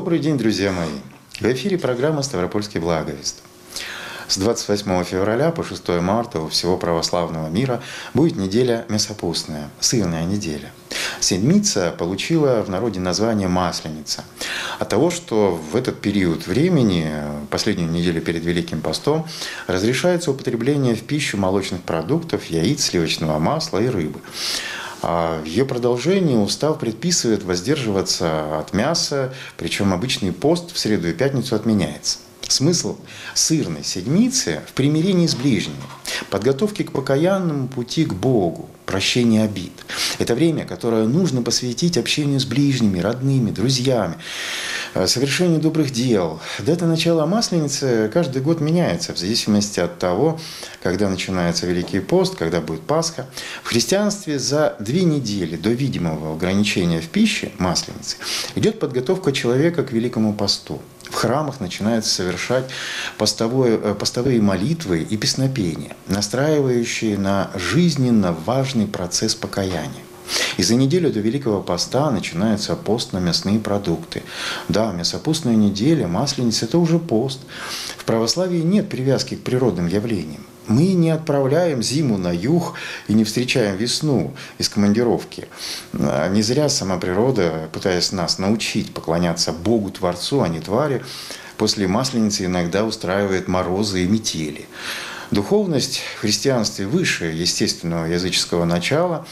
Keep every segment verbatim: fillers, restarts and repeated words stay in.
Добрый день, друзья мои! В эфире программа «Ставропольский благовест». С двадцать восьмого февраля по шестое марта у всего православного мира будет неделя мясопустная, сырная неделя. Седмица получила в народе название «Масленица» от того, что в этот период времени, последнюю неделю перед Великим постом, разрешается употребление в пищу молочных продуктов, яиц, сливочного масла и рыбы. А в ее продолжении устав предписывает воздерживаться от мяса, причем обычный пост в среду и пятницу отменяется. Смысл сырной седмицы в примирении с ближними, подготовке к покаянному пути к Богу, прощению обид. Это время, которое нужно посвятить общению с ближними, родными, друзьями, совершению добрых дел. Дата начала Масленицы каждый год меняется в зависимости от того, когда начинается Великий пост, когда будет Пасха. В христианстве за две недели до видимого ограничения в пище, Масленицы, идет подготовка человека к Великому посту. В храмах начинают совершать постовое, постовые молитвы и песнопения, настраивающие на жизненно важный процесс покаяния. И за неделю до Великого поста начинается пост на мясные продукты. Да, мясопустная неделя, Масленица – это уже пост. В православии нет привязки к природным явлениям. Мы не отправляем зиму на юг и не встречаем весну из командировки. Не зря сама природа, пытаясь нас научить поклоняться Богу-творцу, а не твари, после Масленицы иногда устраивает морозы и метели. Духовность в христианстве выше естественного языческого начала.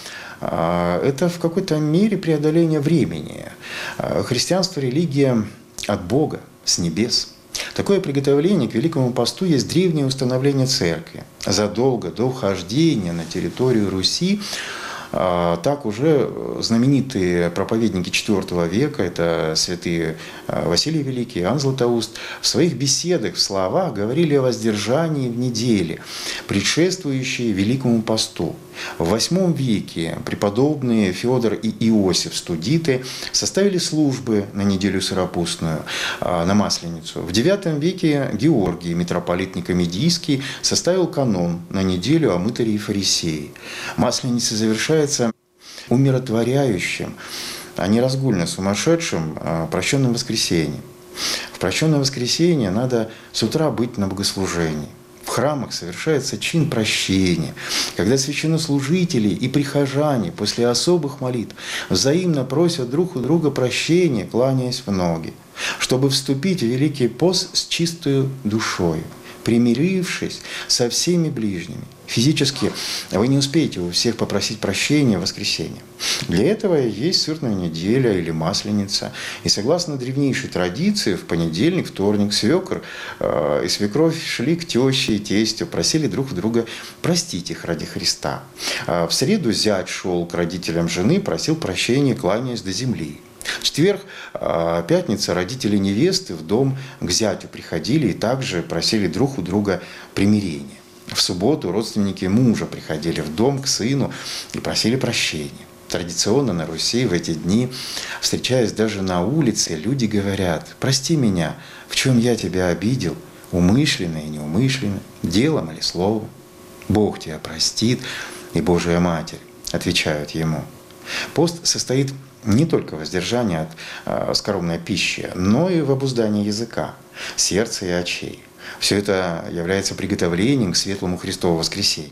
Это в какой-то мере преодоление времени. Христианство – религия от Бога, с небес. Такое приготовление к Великому посту есть древнее установление церкви. Задолго до вхождения на территорию Руси так уже знаменитые проповедники четвёртого века, это святые Василий Великий, Иоанн Златоуст, в своих беседах, в словах говорили о воздержании в неделе, предшествующей Великому посту. В восьмом веке преподобные Феодор и Иосиф Студиты составили службы на неделю сыропустную, на Масленицу. В девятом веке Георгий, митрополит Никомедийский, составил канон на неделю о мытаре и фарисее. Масленица завершается умиротворяющим, а не разгульно сумасшедшим прощенным воскресеньем. В прощенное воскресенье надо с утра быть на богослужении. В храмах совершается чин прощения, когда священнослужители и прихожане после особых молитв взаимно просят друг у друга прощения, кланяясь в ноги, чтобы вступить в Великий пост с чистою душою, примирившись со всеми ближними. Физически вы не успеете у всех попросить прощения в воскресенье. Для этого есть сырная неделя или Масленица. И согласно древнейшей традиции, в понедельник, вторник свекр э, и свекровь шли к теще и тестю, просили друг друга простить их ради Христа. А в среду зять шел к родителям жены, просил прощения, кланяясь до земли. В четверг, пятница, родители невесты в дом к зятю приходили и также просили друг у друга примирения. В субботу родственники мужа приходили в дом к сыну и просили прощения. Традиционно на Руси в эти дни, встречаясь даже на улице, люди говорят: «Прости меня, в чем я тебя обидел, умышленно и неумышленно, делом или словом. Бог тебя простит, и Божия Матерь», отвечают ему. Пост состоит не только в воздержании от э, скоромной пищи, но и в обуздании языка, сердца и очей. Все это является приготовлением к светлому Христову воскресению.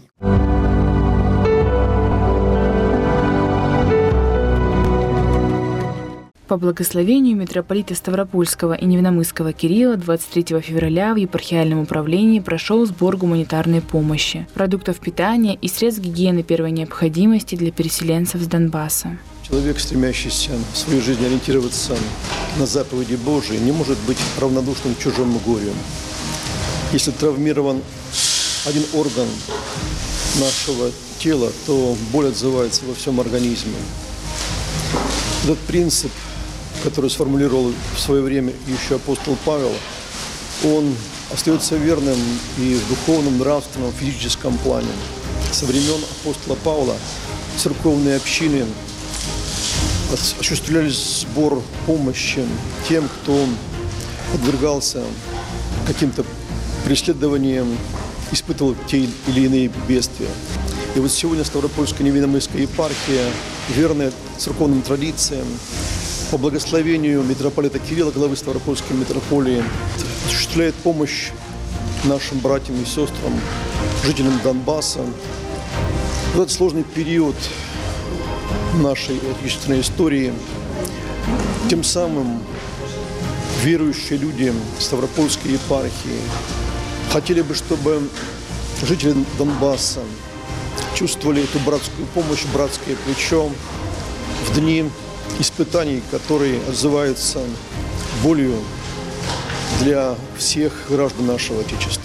По благословению митрополита Ставропольского и Невиномысского Кирилла двадцать третьего февраля в епархиальном управлении прошел сбор гуманитарной помощи, продуктов питания и средств гигиены первой необходимости для переселенцев с Донбасса. Человек, стремящийся в свою жизнь ориентироваться на заповеди Божии, не может быть равнодушным к чужому горю. Если травмирован один орган нашего тела, то боль отзывается во всем организме. Этот принцип, который сформулировал в свое время еще апостол Павел, он остается верным и в духовном, нравственном, физическом плане. Со времен апостола Павла церковные общины осуществляли сбор помощи тем, кто подвергался каким-то преследованиям, испытывал те или иные бедствия. И вот сегодня Ставропольская Невиномысская епархия, верная церковным традициям, по благословению митрополита Кирилла, главы Ставропольской митрополии, осуществляет помощь нашим братьям и сестрам, жителям Донбасса. В этот сложный период нашей отечественной истории тем самым верующие люди Ставропольской епархии хотели бы, чтобы жители Донбасса чувствовали эту братскую помощь, братское плечо в дни испытаний, которые отзываются болью для всех граждан нашего Отечества.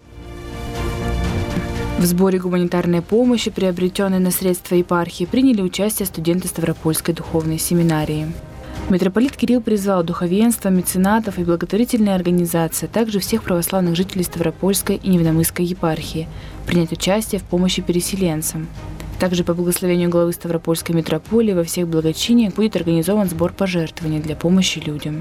В сборе гуманитарной помощи, приобретенной на средства епархии, приняли участие студенты Ставропольской духовной семинарии. Митрополит Кирилл призвал духовенство, меценатов и благотворительные организации, а также всех православных жителей Ставропольской и Невиномысской епархии принять участие в помощи переселенцам. Также по благословению главы Ставропольской митрополии во всех благочиниях будет организован сбор пожертвований для помощи людям.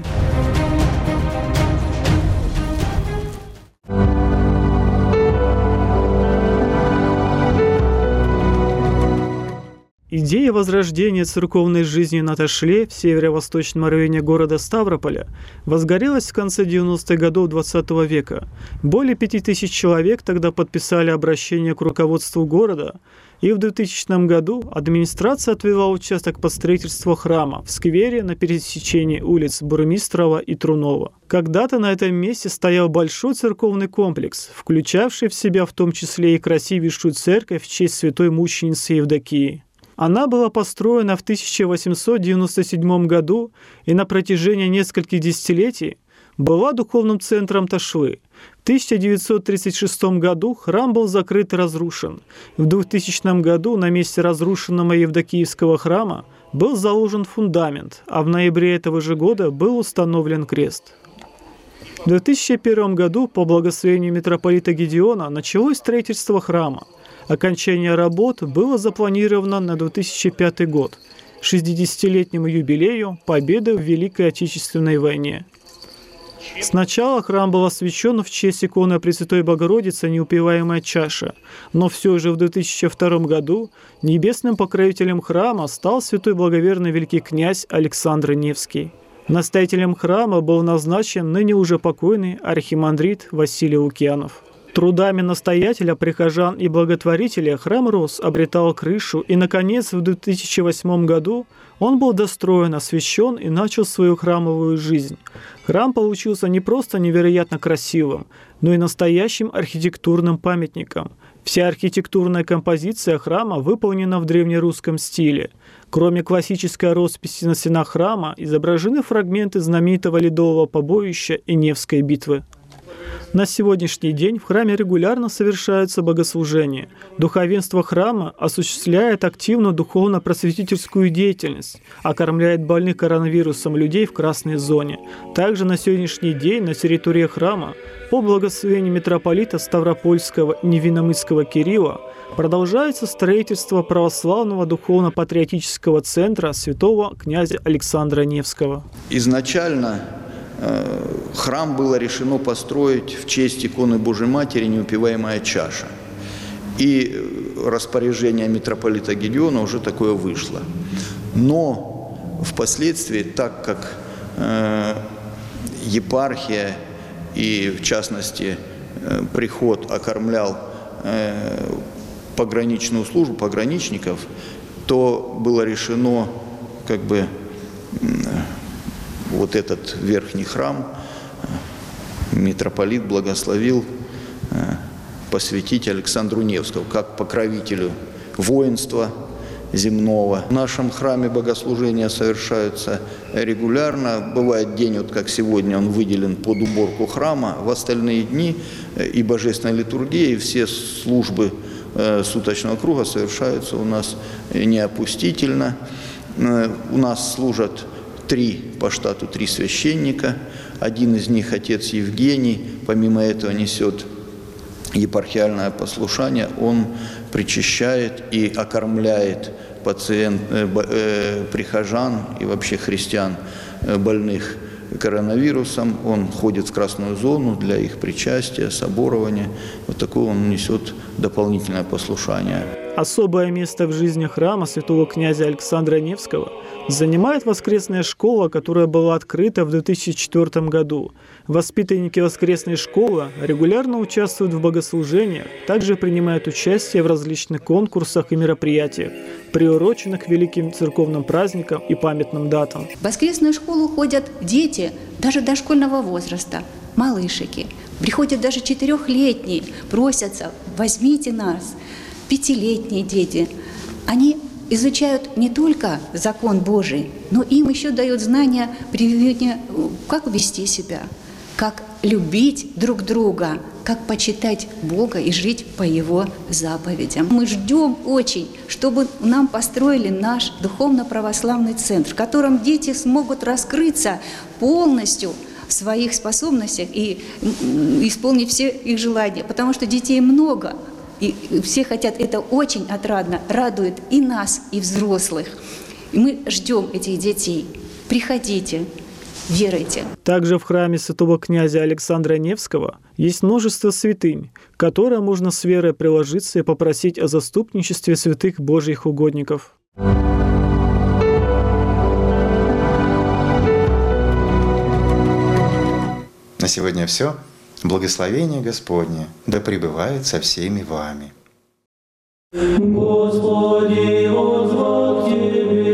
Идея возрождения церковной жизни на Ташле в северо-восточном районе города Ставрополя возгорелась в конце девяностых годов двадцатого века. Более пяти тысяч человек тогда подписали обращение к руководству города, и в двухтысячном году администрация отвела участок под строительство храма в сквере на пересечении улиц Бурмистрова и Трунова. Когда-то на этом месте стоял большой церковный комплекс, включавший в себя в том числе и красивейшую церковь в честь святой мученицы Евдокии. Она была построена в тысяча восемьсот девяносто седьмом году и на протяжении нескольких десятилетий была духовным центром Ташлы. В тысяча девятьсот тридцать шестом году храм был закрыт и разрушен. В двухтысячном году на месте разрушенного Евдокиевского храма был заложен фундамент, а в ноябре этого же года был установлен крест. В две тысячи первом году по благословению митрополита Гедеона началось строительство храма. Окончание работ было запланировано на две тысячи пятый год, шестидесятилетнему юбилею Победы в Великой Отечественной войне. Сначала храм был освящен в честь иконы Пресвятой Богородицы «Неупиваемая чаша», но все же в две тысячи втором году небесным покровителем храма стал святой благоверный великий князь Александр Невский. Настоятелем храма был назначен ныне уже покойный архимандрит Василий Лукьянов. Трудами настоятеля, прихожан и благотворителя храм рос, обретал крышу, и, наконец, в две тысячи восьмом году он был достроен, освящен и начал свою храмовую жизнь. Храм получился не просто невероятно красивым, но и настоящим архитектурным памятником. Вся архитектурная композиция храма выполнена в древнерусском стиле. Кроме классической росписи на стенах храма, изображены фрагменты знаменитого ледового побоища и Невской битвы. На сегодняшний день в храме регулярно совершаются богослужения. Духовенство храма осуществляет активную духовно-просветительскую деятельность, окормляет больных коронавирусом людей в красной зоне. Также на сегодняшний день на территории храма по благословению митрополита Ставропольского и Невиномысского Кирилла продолжается строительство православного духовно-патриотического центра святого князя Александра Невского. Изначально храм было решено построить в честь иконы Божьей Матери «Неупиваемая чаша». И распоряжение митрополита Гедеона уже такое вышло. Но впоследствии, так как э, епархия и, в частности, э, приход окормлял э, пограничную службу, пограничников, то было решено как бы э, вот этот верхний храм митрополит благословил посвятить Александру Невскому, как покровителю воинства земного. В нашем храме богослужения совершаются регулярно. Бывает день, вот как сегодня, он выделен под уборку храма. В остальные дни и божественная литургия, и все службы суточного круга совершаются у нас неопустительно. У нас служат три по штату, три священника. Один из них, отец Евгений, помимо этого несет епархиальное послушание. Он причащает и окормляет пациент, э, э, прихожан и вообще христиан, э, больных коронавирусом. Он ходит в красную зону для их причастия, соборования. Вот такое он несет дополнительное послушание. Особое место в жизни храма святого князя Александра Невского занимает воскресная школа, которая была открыта в две тысячи четвёртом году. Воспитанники воскресной школы регулярно участвуют в богослужениях, также принимают участие в различных конкурсах и мероприятиях, приуроченных к великим церковным праздникам и памятным датам. В воскресную школу ходят дети даже дошкольного возраста, малышики. Приходят даже четырехлетние, просятся: возьмите нас. Пятилетние дети. Они изучают не только закон Божий, но им еще дают знания, как вести себя, как любить друг друга, как почитать Бога и жить по Его заповедям. Мы ждем очень, чтобы нам построили наш духовно-православный центр, в котором дети смогут раскрыться полностью в своих способностях и исполнить все их желания, потому что детей много. И все хотят, это очень отрадно, радует и нас, и взрослых. И мы ждем этих детей. Приходите, веруйте. Также в храме святого князя Александра Невского есть множество святынь, к которым можно с верой приложиться и попросить о заступничестве святых Божьих угодников. На сегодня все. Благословение Господне да пребывает со всеми вами. Господи, воззвал к Тебе.